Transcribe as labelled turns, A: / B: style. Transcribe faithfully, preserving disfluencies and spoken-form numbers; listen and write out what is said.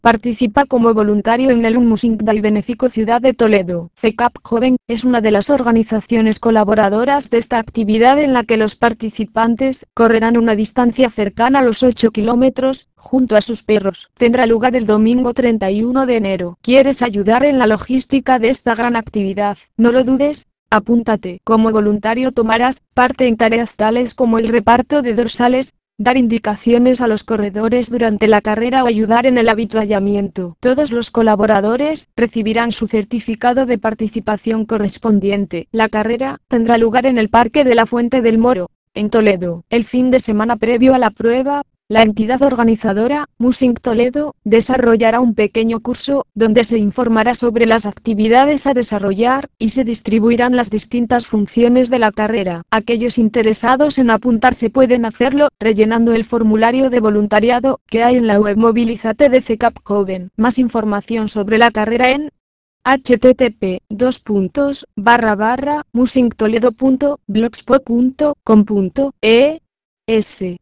A: Participa como voluntario en el Musing Day Benefico Ciudad de Toledo. C C A P Joven es una de las organizaciones colaboradoras de esta actividad en la que los participantes correrán una distancia cercana a los ocho kilómetros, junto a sus perros. Tendrá lugar el domingo treinta y uno de enero. ¿Quieres ayudar en la logística de esta gran actividad? No lo dudes. Apúntate. Como voluntario tomarás parte en tareas tales como el reparto de dorsales, dar indicaciones a los corredores durante la carrera o ayudar en el avituallamiento. Todos los colaboradores recibirán su certificado de participación correspondiente. La carrera tendrá lugar en el Parque de la Fuente del Moro, en Toledo. El fin de semana previo a la prueba, la entidad organizadora, Musing Toledo, desarrollará un pequeño curso, donde se informará sobre las actividades a desarrollar, y se distribuirán las distintas funciones de la carrera. Aquellos interesados en apuntarse pueden hacerlo, rellenando el formulario de voluntariado, que hay en la web Movilízate de C C A P Joven. Más información sobre la carrera en http dos puntos barra barra musingtoledo punto blogspot punto com punto es